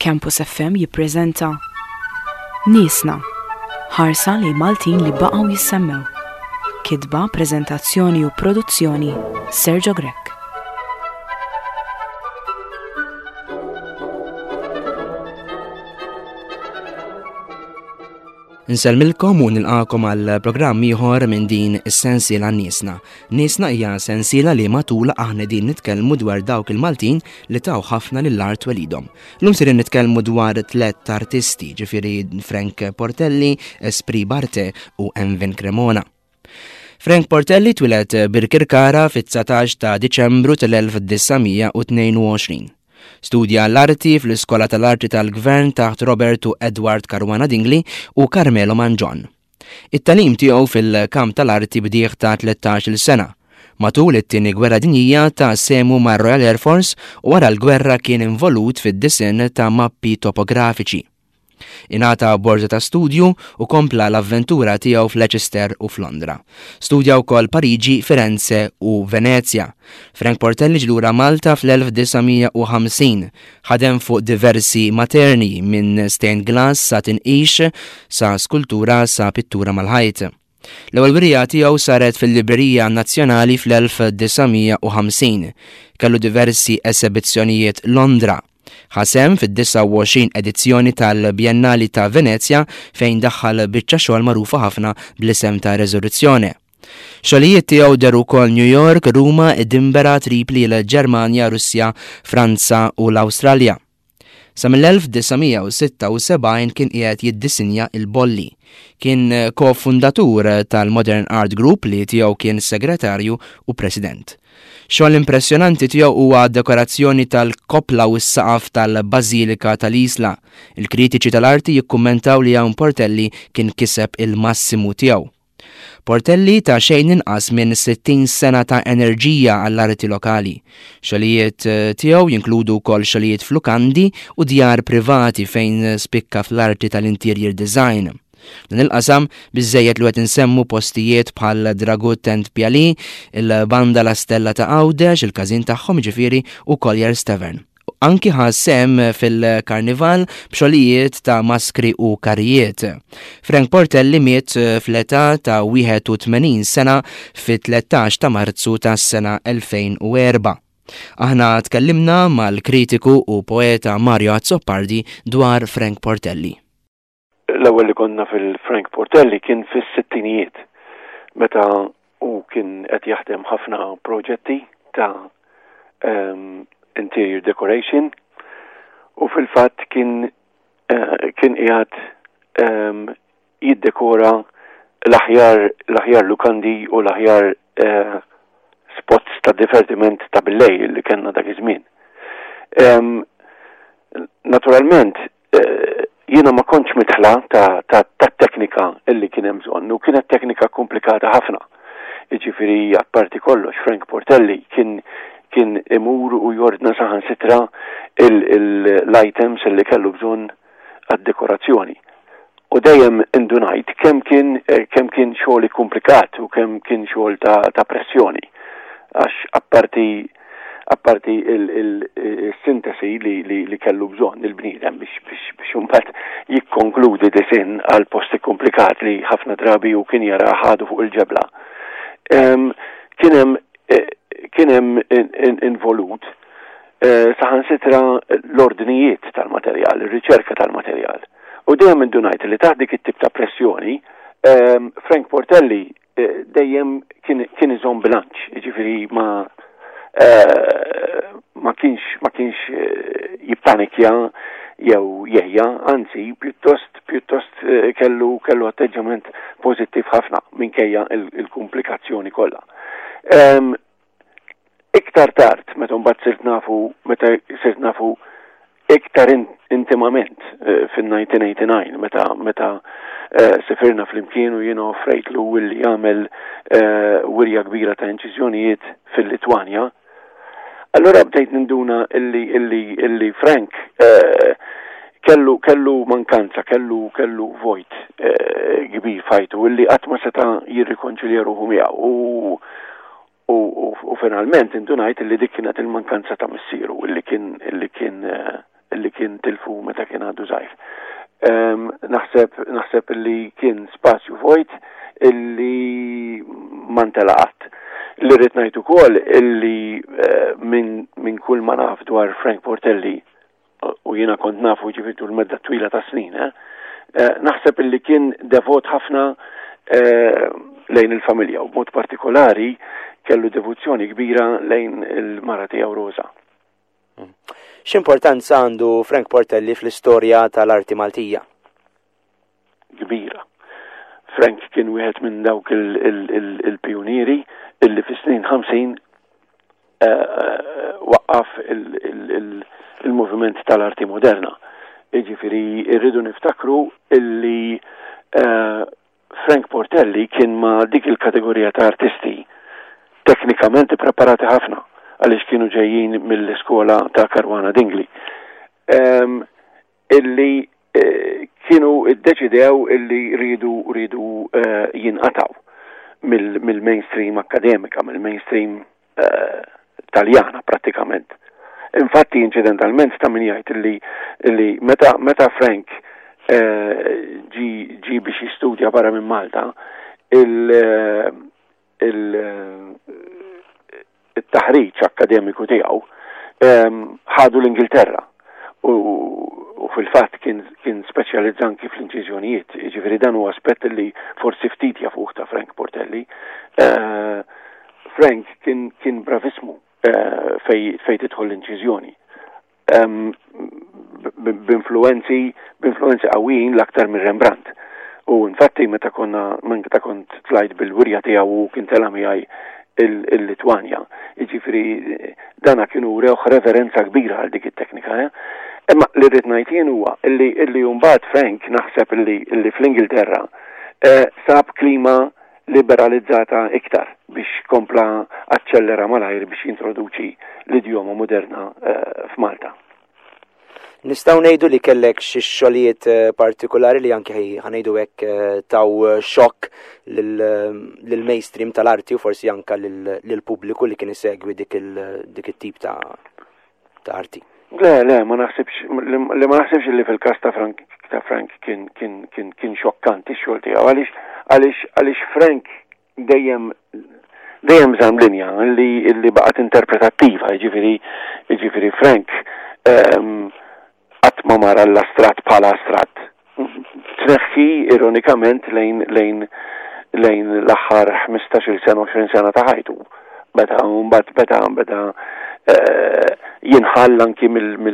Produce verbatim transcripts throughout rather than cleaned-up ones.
Campus F M jippreżenta Niesna, ħarsa li Maltin li baqgħu jissemmew. Kitba, preżentazzjoni u produzzjoni Sergio Grek. Nselmilkom u nilqakom għal programm ieħor minn din is-sensiela Niesna. Niesna hija sensiela li matula aħna din nitkellmu dwar dawk il-Maltin li taw ħafna lill-art welidhom. Llum sirin nitkellmu dwar tliet artisti, ġifieri Frank Portelli, Esprit Barte u Envin Cremona. Frank Portelli twilet b'Kirkara fit-tsatax ta' Diċembru tal-elf tisa' u tnejn u għoxrin. Studja l-arti fl-Iskola tal-Arti tal-Gvern taħt Robert u Edward Caruana Dingley u Carmelo Mangion. It-talim tiegħu fil-kamp tal-arti bdieħ ta' tlettax-il sena. Matul it-tieni gwerra dinjija ta' semu mar Royal Air Force u wara l-gwerra kien involut fid-disinn ta' mappi topografiċi. Ingħata borża ta' studju u kompla l-avventura tiegħu f'Leicester u f'Londra. Studja wkoll Pariġi, Firenze u Venezja. Frank Portelli ġlura Malta fl-elf tisa' u ħamsin. Ħadem fuq diversi materni minn stained glass sa tinqix sa skultura sa pittura mal-ħajt. L-ewwel wirja tiegħu saret fil-Librerija Nazzjonali fl-elf tisa' u ħamsin. Kellu diversi esibizzjonijiet Londra. Ħasem fid-disa' u għoxrin edizzjoni tal-Bjennali ta' Venezja fejn daħħal biċċa xogħol magħrufa ħafna bl-isem ta' Reżoluzzjoni. Xogħlijiet tiegħu deru wkoll New York, Ruma, Edinburgh, Tripli, l-Ġermanja, Russja, Franza u l-Awstralja. Sa mill-elf tisa' u sitta u sebgħin kien qiegħed jiddisinja il-bolli. Kien kofundatur tal-Modern Art Group li tiegħu kien segretarju u president. Xogħol impressjonanti tiegħu huwa dekorazzjoni tal-kopla u s-saqaf tal-Bażilika tal-Isla. Il-kritiċi tal-arti jikkummentaw li hawn Portelli kien kiseb il-massimu tiegħu. Portelli ta' xejn inqas minn sittin sena ta' enerġija għall-arti lokali. Xogħlijiet tiegħu jinkludu wkoll xogħlijiet flukandi u djar privati fejn spikka fl-arti tal-interior design. Dan il-qasam biżżejjed li qed insemmu postijiet bħal Dragut Tent Pjali, il-Banda La Stella ta' Għawdex, il-każin tagħhom ġifieri u Collier's Tavern. Anki ħassem fil-karnival b'xogħlijiet ta' maskri u karijiet. Frank Portelli miet fl-età ta' wieħed u tmenin sena fit-tlettax ta' Marzu tas-sena elfejn u erba'. Aħna tkellimna mal-kritiku u poeta Mario Azzopardi dwar Frank Portelli. L-ewwel li konna fil-Frank Portelli kien fis-sittinijiet meta u kien qed jaħdem ħafna proġetti ta' um, interior decoration u fil-fatt kien uh, kien qiegħed um, jiddekora l-aħjar l-aħjar lukandi u l-aħjar uh, spots ta' divertiment ta' billejl li kellna dak iż-żmien. Um, naturalment uh, jiena ma kontx mitħla ta' ta' ta' teknika illi kien hemm bżonn u kienet teknika komplikata ħafna. Jiġifieri apparti kollox Frank Portelli kien kien imur u jordna saħansitra l-items illi kellu bżonn għad-dekorazzjoni. U dejjem indunajt kemm kien kemm kien xogħol komplikat u kemm kien xogħol ta' ta' pressjoni. Għax apparti apparti il-sintesi li, li, li kellu bżonn il-bniedem biex biex biex imbagħad jikkonkludi disin għal posti komplikati li ħafna drabi u kien jara ħadu fuq il-ġebla. Um, kien hemm kien hemm involut uh, saħansitra l-ordnijiet tal-materjal, ir-riċerka tal-materjal. U dejjem indunajt li taħt dik it-tip ta' pressjoni, um, Frank Portelli uh, dejjem kien kien iżomm bilanċ, jiġifieri ma Uh, ma kienx ma kienx uh, jippanikja jew jejja, anzi pjuttost pjuttost uh, kellu kellu atteġġament pożittiv ħafna minkejja il-komplikazzjoni kollha. Um, iktar tard meta mbagħad sirt nafu meta sirt nafu iktar in, intimament uh, fin-nineteen eighty-nine meta meta uh, sefirna fl-imkien u jiena offrejtlu li jagħmel uh, wirja kbira ta' inċiżjonijiet fil-Litwanja. Allora bdejt ninduna illi illi illi Frank uh, kellu kellu mankanza, kellu kellu vojt kbir uh, fajtu illi qatt ma seta' jirrikonċilja ruħu miegħu u u, u, u finalment indunajt illi dik kienet il-mankanza ta' missieru illi kien illi kien uh, illi kien tilfu meta kien għadu żgħir. Um, naħseb naħseb illi kien spazju vojt illi ma ntelaqat. Li rrid ngħid ukoll illi uh, minn min kull ma naf dwar Frank Portelli u jiena kont nafu ġifieri tul medda twila ta' snin, eh? uh, naħseb illi kien devot ħafna uh, lejn il-familja u b'mod partikolari kellu devozzjoni kbira lejn il-mara tiegħu Rosa. X'importanza għandu Frank Portelli fl-istorja tal-arti Maltija? Kbira. Frank kien wieħed minn dawk il-pionieri illi fis-snin ħamsin waqqaf il-moviment tal-arti moderna. Jiġifieri irridu niftakru illi Frank Portelli kien ma' dik il-kategorija ta' artisti teknikament preparati ħafna għaliex kienu ġejjin mill-iskola ta' Caruana d'Ingli. Um, illi uh, kienu iddeċidew illi ridu ridu uh, jinqataw mill-mainstream mil akademika, mill-mainstream uh, taljana pratikament. Infatti, incidentalment ta' min jgħid illi, illi meta, meta Frank ġi uh, ġi biex jistudja barra minn Malta, il- uh, il- uh, il-taħriġ akademiku tiegħu ħadu l-Ingilterra u, u fil-fatt kien kien speċjalizza anki fl-inċiżjonijiet. Jiġifieri dan huwa aspett li forsi ftit jafuh ta' Frank Portelli. Uh, Frank kien kien bravismu uh, fej fej tidħol l-inċiżjoni. Um, b'influenzi b'influenzi qawwijin l-aktar minn Rembrandt. U infatti meta konna meta kont tlajt bil-wirja tiegħu u kien tela miegħi il-Litwanja. Jiġifieri dana kienu rewħ reverenza kbira għal dik it-teknika. Eh? Imma li rrid ngħid jien huwa illi illi mbagħad Frank naħseb illi illi fl-Ingilterra eh, sab klima liberalizzata iktar biex kompla aċċellera malajr biex jintroduċi l-idjoma moderna eh, f'Malta. Nistgħu ngħidu li kellek xi xogħlijiet partikolari li anke ħanejdu hekk taw xokk lill-mainstream tal-arti u forsi anke lill-pubbliku li kien isegwi dik it-tip ta' arti. Le, le, ma naħsibx li ma naħsibx li fil-każ ta' Frank ta' Frank kien kien kien kien xokkanti x-xogħol tiegħu għaliex għaliex għaliex Frank dejjem dejjem żamm linja li li baqgħet interpretattiva, jiġifieri jiġifieri Frank um, ma mara l-astrat pala astrat. Tneħħi ironikament lejn lejn lejn l-aħħar ħmistax-il sena għoxrin sena ta' ħajtu. Beta mbagħad beta beta jinħall anki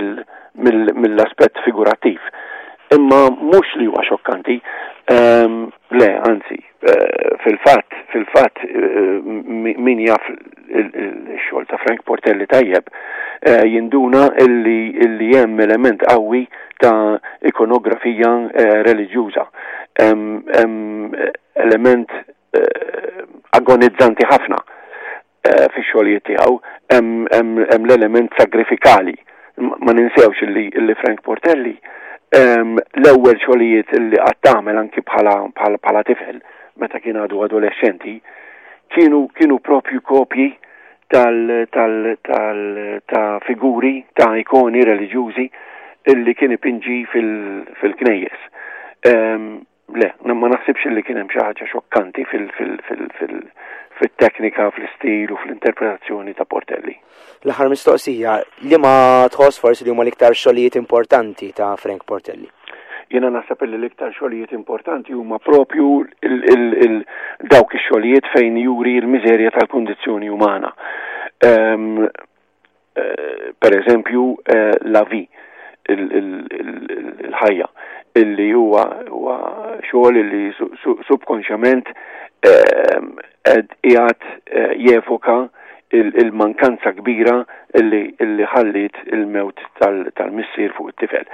mill-aspett figurattiv. Imma mhux li huwa xokkanti, le, anzi, fil-fatt fil-fatt min jaf il-xogħol ta' Frank Portelli tajjeb jinduna illi illi hemm element qawwi ta' ikonografija reliġjuża. Hemm element agonizzanti ħafna fix-xogħlijiet tiegħu, hemm l-element sagrifikali. Ma ninsewx illi illi Frank Portelli l-ewwel xogħlijiet illi qatt tagħmel anki bħala bħala tifel meta kien għadu adolescenti kienu kienu propju kopji tal tal tal ta' figuri ta' ikoni reliġjużi illi kien ipinġi fil-knejjes. Le, ma naħsibx illi kien hemm xi ħaġa xokkanti fil-teknika, fl-istil u fl-interpretazzjoni ta' Portelli. L-aħħar mistoqsija, li ma tħoss forsi li huma l-iktar xogħlijiet importanti ta' Frank Portelli? Jiena naħseb li l-iktar xogħlijiet importanti huma propju dawk ix-xogħlijiet fejn juri l-miżerja tal-kundizzjoni umana. Um, uh, per eżempju, uh, la vi, il-ħajja, illi huwa huwa xogħol illi subkonxjament qed qiegħed jefoka il-mankanza kbira illi illi ħallit il-mewt tal-missier fuq it-tifel.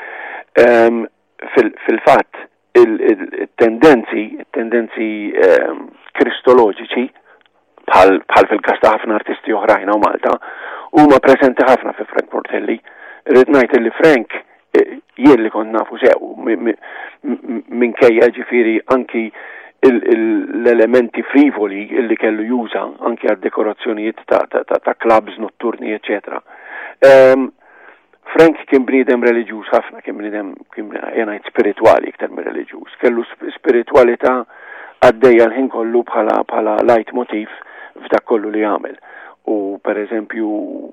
Fil-fatt il-tendenzi tendenzi kristoloġiċi bħal fil-każ ta' ħafna artisti oħrajn u Malta huma preżenti ħafna fi Frank Portelli. Rrid ngħid li Frank jien li kont nafu sew minkejja ġifieri anki l-elementi frivoli illi kellu juża anki għad dekorazzjonijiet ta' ta' ta' clubs notturni eċetera. Frank kien bniedem reliġjuż ħafna, kien bniedem kien ngħid spiritwali iktar minn reliġjuż. Kellu spiritwalità għaddejja l-ħin kollu bħala bħala light motif f'dak kollu li jagħmel. U pereżempju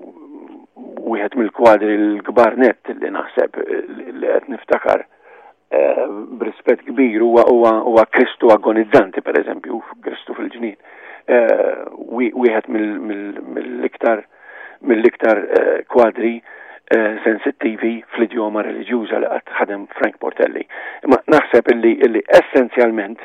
wieħed mill-kwadri l-kbar nett li naħseb li qed niftakar b'rispett kbir huwa huwa Kristu agonizzanti pereżempju, Kristu fil-ġnien. Wieħed mill-iktar mill-iktar kwadri sensittivi fl-idjoma reliġjuża li qatt ħadem Frank Portelli. Ma naħseb illi illi essenzjalment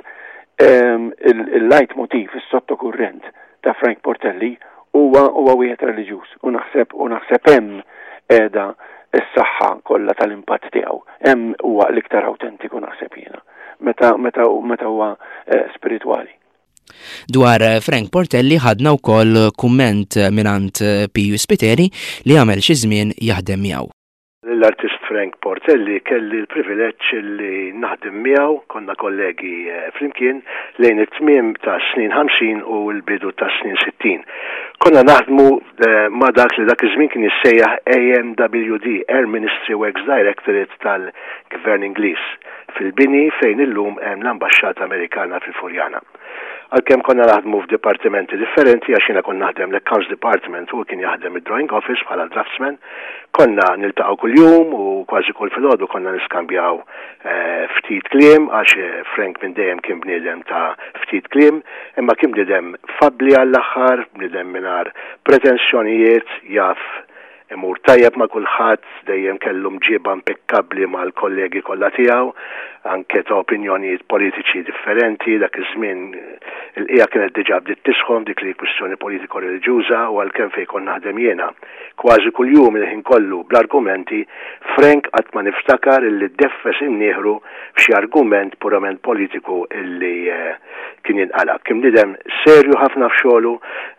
il-light motif, is-sottokurrent ta' Frank Portelli huwa huwa wieħed reliġjuż u naħseb u naħseb hemm qiegħda s-saħħa kollha tal-impatt tiegħu. Hemm huwa l-iktar awtentiku naħseb jiena meta meta meta huwa spiritwali. Dwar Frank Portelli ħadna wkoll kumment minant Piju Spiteri li għamel xi żmien jaħdem miegħu. L-artist Frank Portelli kelli l-privileġġ li naħdem miegħu, konna kollegi flimkien lejn it-tmiem ta' snin ħamsin u l-bidu ta' snin sittin. Konna naħdmu ma' dak li dak iż-żmien kien jissejjaħ A M W D, Air Ministry Works Directorate tal-Gvern Ingliż, fil-bini fejn illum hemm l-Ambaxxata Amerikana fil-Furjana. Għalkemm konna naħdmu f'dipartimenti differenti għax jiena konna naħdem l-Accounts Department u kien jaħdem id-Drawing Office bħala draftsman, konna niltaqgħu kuljum u kważi kull filgħodu konna niskambjaw ftit kliem għax Frank minn dejjem kien bniedem ta' ftit kliem, imma kien bniedem fabbli għall-aħħar, bniedem mingħajr pretensjonijiet, jaf imur tajjeb ma' kulħadd, dejjem kellu mġiba impeccabbli mal-kollegi kollha tiegħu, anke ta' opinjonijiet politiċi differenti, dak iż-żmien il-qija kienet diġà bdiet tisħon dik li kwistjoni politiko-reliġjuża u għalkemm fejn kont naħdem jiena kważi kuljum il-ħin kollu bl-argumenti, Frank qatt ma niftakar illi ddeffes imnieħru f'xi argument purament politiku illi kien jinqala. Kien nidem serju ħafna f'xogħlu,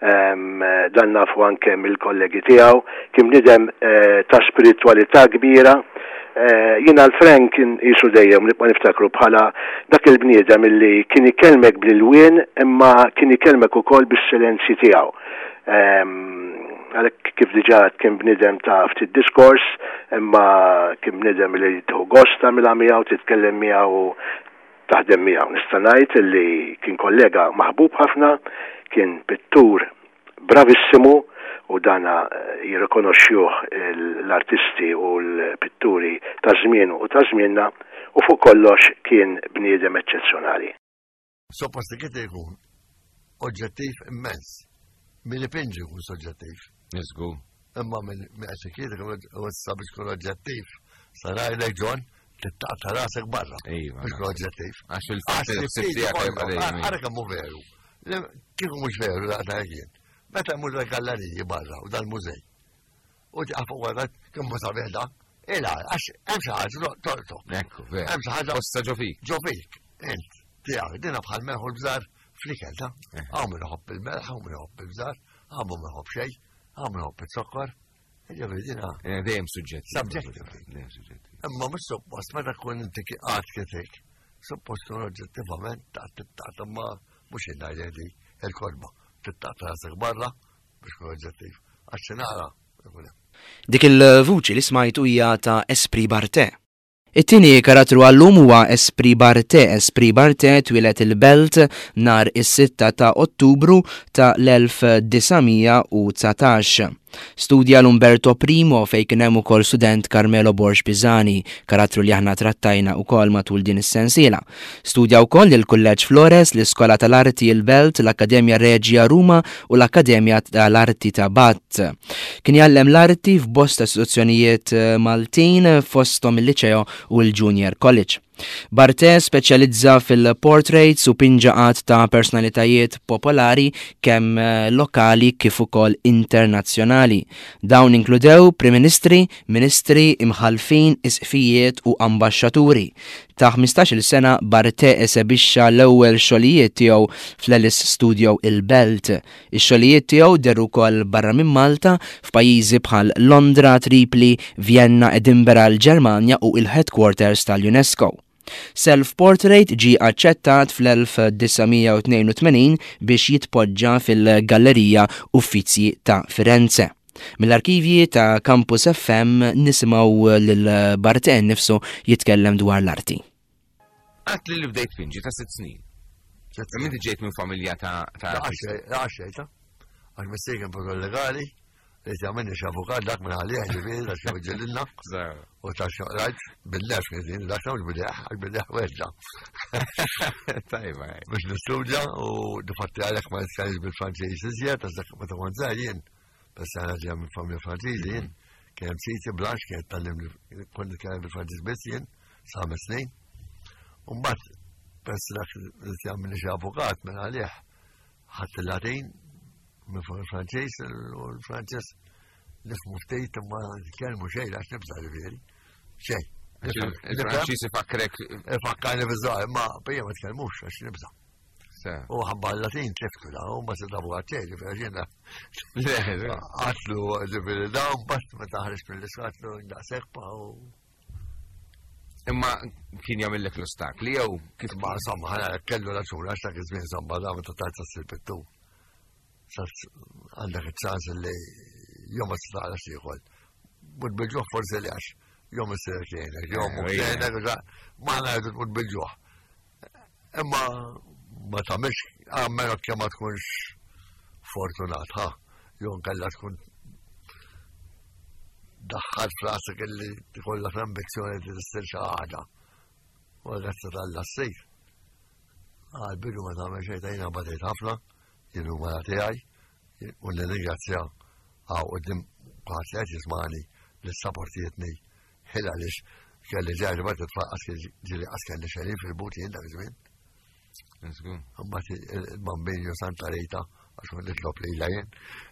dan nafu anke mill-kollegi tiegħu, kien nidem ta' spiritwalità kbira. Jina l-Frank kien jisu dejjem nibqa' niftakru bħala dak il-bniedem illi kien ikellmek bil-wien imma kien ikellmek ukoll bis-silenzji tiegħu. Għalhekk kif diġà kien bniedem ta' ftit diskors, imma kien bniedem li tieħu gost tagħmilha miegħu, titkellem miegħu taħdem miegħu. Nista' ngħid illi kien kollega maħbub ħafna, kien pittur bravissimu u dana jirrikonoxxuh l-artisti u l-pitturi ta' żmienu u ta' żmienna u fuq kollox kien bniedem eċċezzjonali. Suppost kif jkun oġġettiv immens. Min ipinġi jkun soġġettiv. Nisgu. Imma minn għaxikiet u sabiex kun oġġettiv. Saraj leġon tittaqta rasek barra. Biex kun oġġettiv. Għax il-fatt għara kammu veru. Kieku mux veru daqta jien. Meta mur l-galleriji barra u dal-mużej. U tiqafu għadat kimmu sabiħda. Ila, għax hemm xi ħaġa tortok. Ekku, ver. Hemm xi ħaġa. Posta ġofik. Ġofik. Int, tiegħek, dina bħal meħu l-bżar flikel ta'. Għamu nħobb il-melħ, għamu nħobb il-bżar, għamu nħobb xej, għamu nħobb il-sokkor. Ġifiri dina. Dejjem suġġetti. Subjektiv. Imma mhux suppost meta tkun inti qatt kitik. Suppost tkun oġġettivament taqt taqt imma mhux ingħideli il-korba. Tittaqt rasek barra biex kun oġġettiv. Għax nara. Dik il-vuċi li smajtu hija ta' Esprit Barté. It-tieni karattru għallum huwa Esprit Barté. Esprit Barté twilet il-Belt nar is-sitta ta' Ottubru ta' l-elf disajnmija u tsatax. Studja l-Umberto Primo fej kien hemm ukoll student Carmelo Borx Pisani, karattru li aħna trattajna wkoll matul din is-sensiela. Studja wkoll il-Kulleġġ Flores, l-Iskola tal-Arti il-Belt, l-Akkademja Reġja Ruma u l-Akkademja tal-Arti ta' Batt. Kien jallem l-arti f'bosta istituzzjonijiet Maltin fosthom il-Liċeo u l-Junior College. Barté speċjalizza fil-portraits u pinġaqat ta' personalitajiet popolari kemm lokali kif ukoll internazzjonali. Dawn inkludew prim-ministri, ministri, imħalfin, isqfijiet u ambaxxaturi. Ta' ħmistax-il sena Barté esebixxa l-ewwel xogħlijiet tiegħu fl-Ellis Studio il-Belt. Ix-xogħlijiet tiegħu deru wkoll barra minn Malta f'pajjiżi bħal Londra, Tripli, Vienna, Edinburgh l-Ġermanja u il-headquarters tal-UNESCO. Self-portrait ġi aċċettat fl-elf disajnmija u tnejn u tmenin biex jitpoġġa fil-Gallerija Uffizi ta' Firenze. Mill-arkivji ta' Campus F M nisimgħu lil Barten nifsu jitkellem dwar l-arti. Għat li bdejt finġi ta' sitt snin. Minti ġejt minn familja ta' għaxejta, għax mistejken protokoll legali, li t-għamenni xavukat dak minn għalija ġiviri ta' xavu ġellilna, u ta' xavrajt bil-nef kħedin, dak ta' bil-deħ, għal bil-deħ weġġa. Tajba. Biex nistudja u difatti għalek ma nitkallix bil-Franċiż iżjed, għax dak ma ta' għanżar jien, bess għana ġija minn familja Franċiż jien, kien siti blanx kien tal-lim kont nitkallem bil-Franċiż biss jien, sa' snin. Umbat, bess dak li t-għamenni xavukat minn għalih, ħadd il-Latin, minn fuq il-Franċiż u l-Franċiż nifhmu ftit ma nitkellmu xejn għax nibża ġifieri. Xejn. Il-Franċiż ifakkrek. Ifakkarni biżgħar, imma bejja ma tkellmux għax nibża. U ħabba l-Latin tliftu da, u ma sidabu għattej, ġifieri ġiena. Għatlu ġifieri da, u mbagħad meta ħareġ mill-isqatlu ndaqsekpa u. Imma kien jagħmellek l-ostakli jew kif ma samma ħana kellu raġun għax dak iż-żmien samba da meta tajt s-silpittu. Għandek il-ċans li jom s-staqla xieħol. Mud bil-ġuħ forse li għax, jom s-sirkienek, jom u-kienek, ma għanajdu mud bil-ġuħ. Imma ma tamiex, għammenak kemm ma tkunx fortunat, ha, jom kalla tkun daħħal frasek li tkollha f'ambizzjoni li tistir xi ħaġa. U għazza tal-lassir. Għal-bidu ma tamiex xejtajna badejt ħafna, jienu ma għatijaj, u n-ringrazzja għaw għoddim għatlijat jizmani l-sapportietni ħilla lix kelli ġarri bat t-tfaqqas ġili għaskelli xerin fil-buti jinda għizmin. Għambat il-bambin ju Santa Rita għax għon l-tlop li lajen.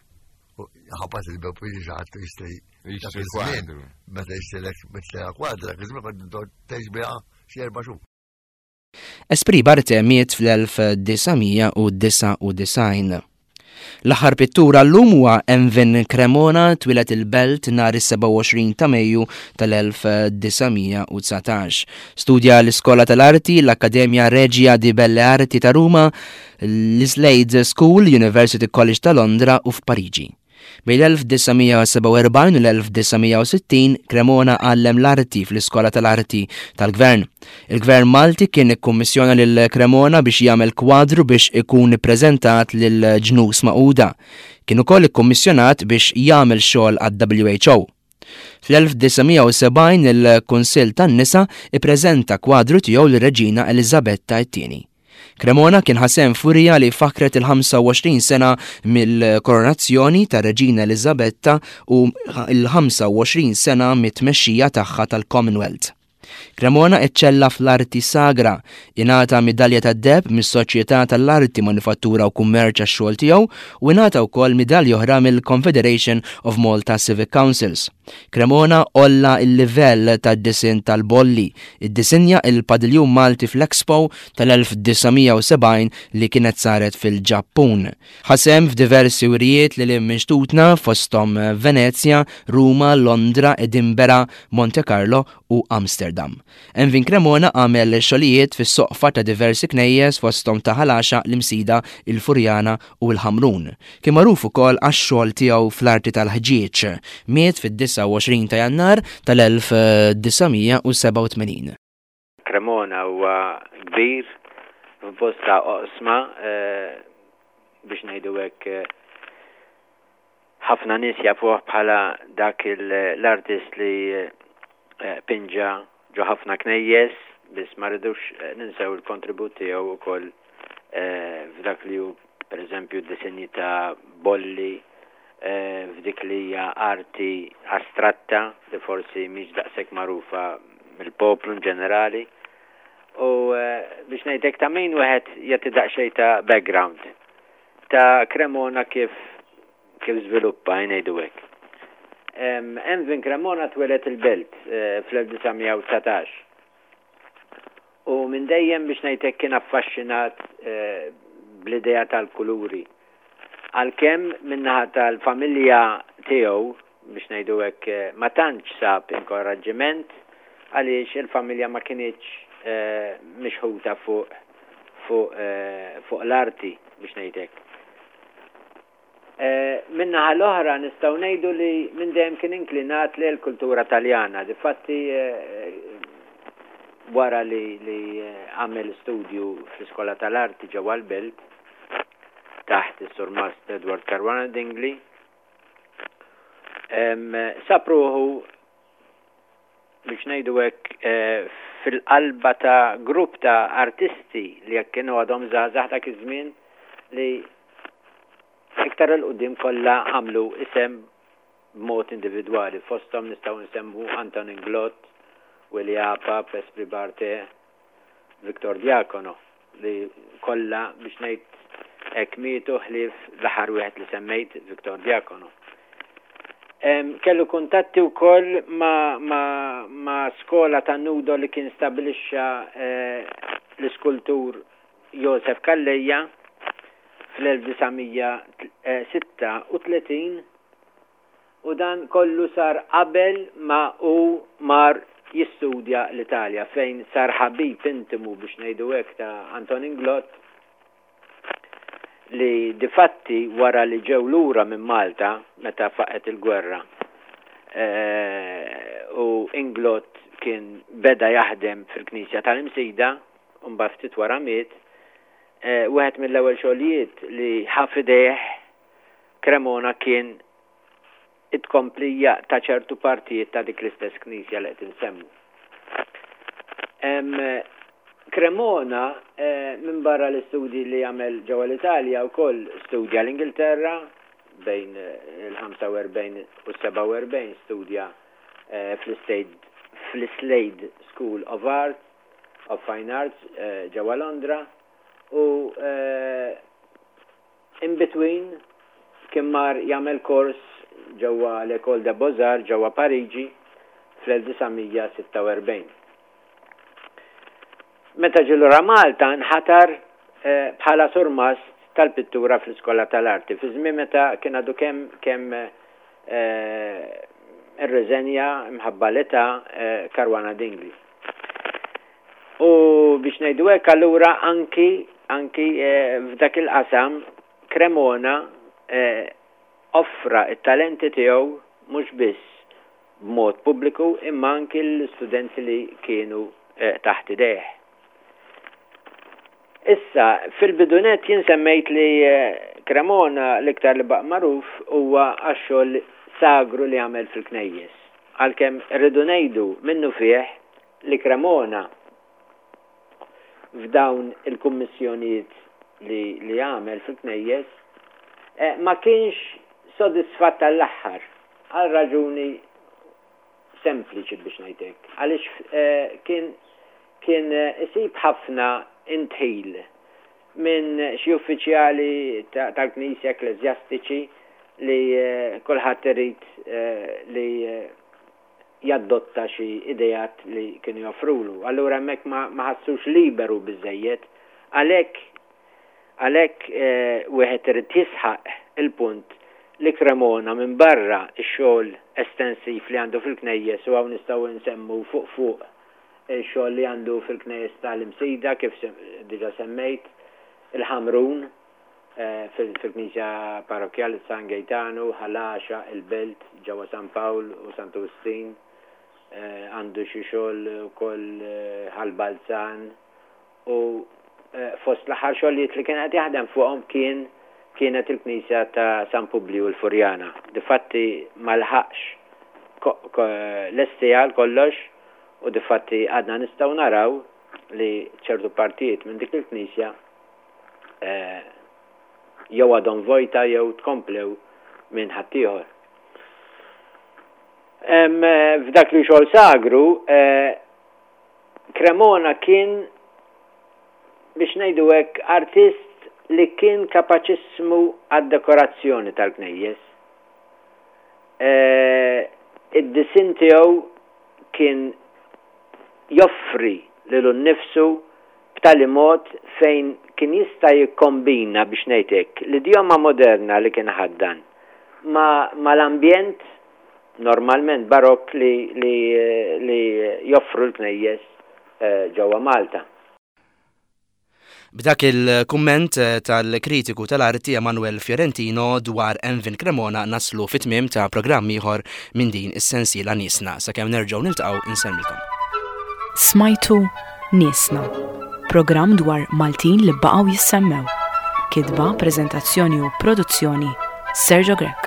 Għabat il-bepu jiġaħtu jistri jistri meta jistri l-ek kwadra għizmin għad teġ biha xierba xu. Esprit Bartem miet fl-elf tisa' u disa' u disajn. L-aħħar pittura llum huwa Envin Cremona twilet il-Belt nhar is-seba' u għoxrin ta' Mejju tal-elf tisa' u tsatax. Studja l-Iskola tal-Arti, l-Akkademja Reġja di Belle Arti ta' Ruma, l-Slade School, University College ta' Londra u f'Pariġi. Bejn l-elf tisa' u seba' u erbgħin u l-elf tisa' u sittin Cremona għallem l-arti fl-Iskola tal-Arti tal-Gvern. Il-Gvern Malti kien ikkummissjona lil Cremona biex jagħmel kwadru biex ikun ippreżentat lil ġnus Magħquda. Kien ukoll ikkummissjonat biex jagħmel xogħol għad-W H O. Fl-elf tisa' u sebgħin il-Kunsill tan-Nisa ippreżenta kwadru tiegħu lir-Reġina Eliżabetta t-tieni. Cremona kien ħasem furija li fakret il-ħamsa u għoxrin sena mill-koronazzjoni ta' Reġina Eliżabetta u il-ħamsa u għoxrin sena mit-tmexxija tagħha tal-Commonwealth. Cremona eċċella fl-arti sagra, ingħata midalja tad-deb mis-Soċjetà tal-Arti Manifattura u Kummerċ għax-xogħol tiegħu u ingħata wkoll midalja oħra mill-Confederation of Malta Civic Councils. Cremona olla il-livell tad-disin tal-bolli, iddisinja il-Padiljun Malti fl-Expo tal-elf tisa' u sebgħin li kienet saret fil-Ġappun. Ħasem f'diversi wirijiet li l-imminxtutna fosthom Venezia, Ruma, Londra, Edinburgh, Monte Carlo u Amsterdam. Envin Cremona għamel xogħlijiet fis-soqfa ta' diversi knejjes fosthom ta' Ħalaxa, l-Imsida, il-Furjana u l-Ħamrun. Kien magħruf ukoll għax-xogħol tiegħu fl-arti tal-ħġieġ. Miet fid-disa' u għoxrin ta' Jannar tal-elf tisa' u seba' u tmenin. Cremona huwa kbir f'bosta oqsma biex ngħidu hekk ħafna nies jafuh bħala dak l-artist li pinġa ġo ħafna knejjes, biss ma rridux ninsew il-kontribut tiegħu wkoll f'dak li hu pereżempju d-disinji ta' bolli, f'dik li hija arti astratta li forsi mhix daqshekk magħrufa mill-poplu ġenerali. U biex ngħidlek ta' min wieħed jagħti daqsxejn ta' background ta' Cremona kif kif żviluppa ngħidu hekk. Envin Cremona twilet il-Belt fl-elf tisa' u tsatax. U minn dejjem biex ngħidlek kien affaxxinat bl-idea tal-kuluri. Għalkemm minnaħa tal-familja tiegħu biex ngħidu hekk ma tantx sab inkoraġġiment għaliex il-familja ma kienitx mixħuta fuq fuq fuq l-arti biex ngħidlek. minna ħal-oħra nistaw nejdu li minn dejjem kien inklinat li l-kultura taljana. Difatti wara li li għamel studju fl-Iskola tal-Arti ġewwa l-Belt taħt is-Sur Mast Edward Caruana Dingley. Sapruħu biex nejdu hekk fil-qalba ta' grupp ta' artisti li jekk kienu għadhom żgħażagħ dak iż-żmien li iktar il-qudiem kollha għamlu isem b'mod individwali. Fosthom nistgħu nsemmu Anton Inglot, Willy Apap, Esprit Barté, Victor Diacono li kollha biex ngħid hekk mietu ħlief l-aħħar wieħed li semmejt Victor Diacono. Um, kellu kuntatti wkoll ma, ma, ma skola ta' nudo li kien stabilixxa eh, l-iskultur Josef Kalleja fl-elf tisgħemija sitta u tletin u dan kollu sar qabel ma u mar jistudja l-Italja fejn sar ħabib intimu biex ngħidu hekk ta' Anton Inglot li difatti wara li ġew lura minn Malta meta faqet il-gwerra e, u Inglot kien beda jaħdem fil-Knisja tal-Imsida u mbagħad ftit wara miet e, wieħed mill-ewwel xogħlijiet li ħafideh Cremona kien it-komplija ta' ċertu partijiet ta' dik l-istess Knisja li qed insemmu. Cremona eh, minn barra l-istudji li għamel ġewwa l-Italja wkoll studja l-Ingilterra bejn il-ħamsa u erbgħin u s-seba' u erbgħin studja eh, fl-Slade School of Art of Fine Arts eh, ġewwa Londra u eh, in between kien mar jagħmel kors ġewwa l-École des Beaux-Arts ġewwa Pariġi fl-elf tisgħemija sitta u erbgħin. Meta ġilura Malta nħatar eh, bħala surmast tal-pittura fl-Iskola tal-Arti. Fi żmien meta kien għadu kemm kemm eh, ir-reżenja mħabba l-età eh, Caruana Dingley. U biex ngħidu hekk allura anki anki eh, f'dak il-qasam Cremona eh, offra it-talenti tiegħu mhux biss b'mod pubbliku imma anki l-studenti li kienu eh, taħt idejh. Issa, fil-bidunet jien semmejt li Cremona l-iktar li baq magħruf huwa għax-xogħol sagru li għamel fil-Knejjes. Għalkemm irridu ngħidu minnu fih li Cremona f'dawn il-kummissjonijiet li li għamel fil-Knejjes eh, ma kienx sodisfatt tal-aħħar għal raġuni sempliċi biex ngħidlek. Għaliex eh, kien kien isib ħafna intħil minn xi uffiċjali tal-Knisja Ekklesjastiċi li kulħadd irid li jaddotta xi idejat li kienu joffrulu. Allura hemmhekk ma, ma ħassux liberu biżejjed għalhekk għalhekk wieħed irid jisħaq il-punt li Cremona minn barra x-xogħol estensiv li għandu fil-Knejjes u hawn nistgħu nsemmu fuq fuq il-xogħol li għandu fil-Knejjes tal-Imsida kif diġà semmejt il-Ħamrun eh, fil-Knisja Parrokjali San Gaetano, Ħalaxa, il-Belt ġewwa San Pawl u Sant'Agustin, eh, għandu xi xogħol ukoll eh, ħal-Balzan u eh, fost l-aħħar xogħlijiet li kien qed jaħdem fuqhom kien kienet il-Knisja ta' San Publiu l-Furjana. Difatti ma lħaqx l-estijal kollox u difatti għadna nistaw naraw li ċertu partijiet minn dik il-Knisja eh, jew għadhom vojta jew tkomplew minn ħaddieħor. F'dak li xogħol sagru eh, Cremona kien biex ngħidu hekk artist li kien kapaċissimu għad-dekorazzjoni tal-Knejjes. Eh, id-disin tiegħu kien joffri lilu nnifsu b'tali mod fejn kien jista' jikkombina biex ngħidlek l-idjoma moderna li kien ħaddan ma, ma l-ambjent normalment barokk li, li, li joffru l-Knejjes ġewwa Malta. B'dak il-kumment tal-kritiku tal-arti Emanuel Fiorentino dwar Envin Cremona naslu fit-tmiem ta' programm ieħor minn din is-sensiela Niesna sakemm nerġgħu niltaqgħu insemmilkom. Smajtu Niesna, programm dwar Maltin li baqgħu jissemmew. Kitba, preżentazzjoni u produzzjoni Sergio Grek.